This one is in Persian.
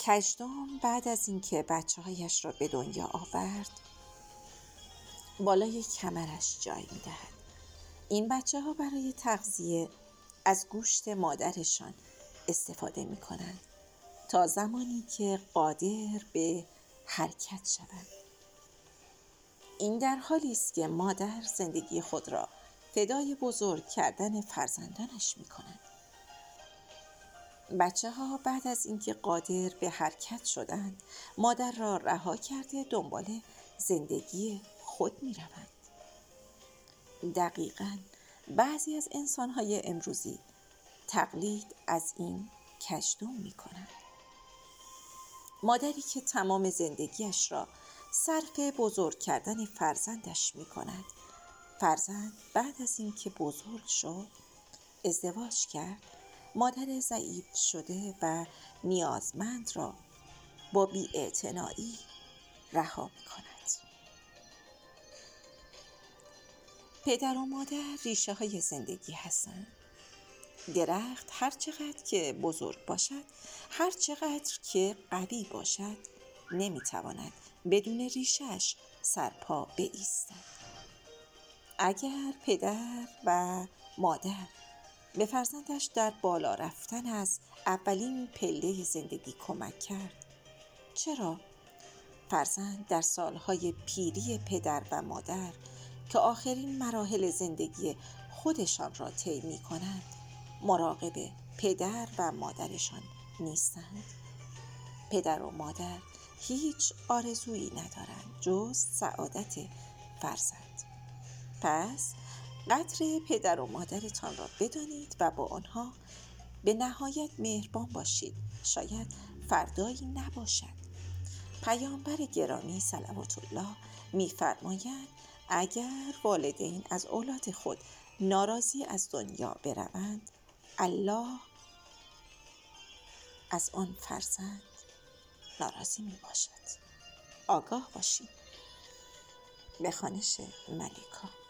کژدم بعد از اینکه بچه‌هایش را به دنیا آورد بالای کمرش جای می‌دهد. این بچه‌ها برای تغذیه از گوشت مادرشان استفاده می‌کنند تا زمانی که قادر به حرکت شوند. این در حالی است که مادر زندگی خود را فدای بزرگ کردن فرزندانش می‌کند. بچه‌ها بعد از اینکه قادر به حرکت شدند، مادر را رها کرده دنبال زندگی خود می‌روند. دقیقاً بعضی از انسان‌های امروزی تقلید از این کژدم می‌کنند. مادری که تمام زندگیش را صرف بزرگ کردن فرزندش می‌کند، فرزند بعد از اینکه بزرگ شد ازدواج کرد، مادر ضعیف شده و نیازمند را با بی‌اعتنایی رها می‌کند. پدر و مادر ریشه های زندگی هستند. درخت هر چقدر که بزرگ باشد، هر چقدر که قوی باشد، نمیتواند بدون ریشه‌اش سرپا بایستد. اگر پدر و مادر به فرزندش در بالا رفتن از اولین پله زندگی کمک کرد، چرا فرزند در سالهای پیری پدر و مادر که آخرین مراحل زندگی خودشان را طی می‌کنند، مراقب پدر و مادرشان نیستند؟ پدر و مادر هیچ آرزویی ندارند جز سعادت فرزند. پس قدر پدر و مادرتان را بدانید و با آنها به نهایت مهربان باشید. شاید فردایی نباشد. پیامبر گرامی صلوات الله می‌فرمایند اگر والدین از اولاد خود ناراضی از دنیا بروند، الله از آن فرزند ناراضی میباشد. آگاه باشید. به خوانش ملیکا.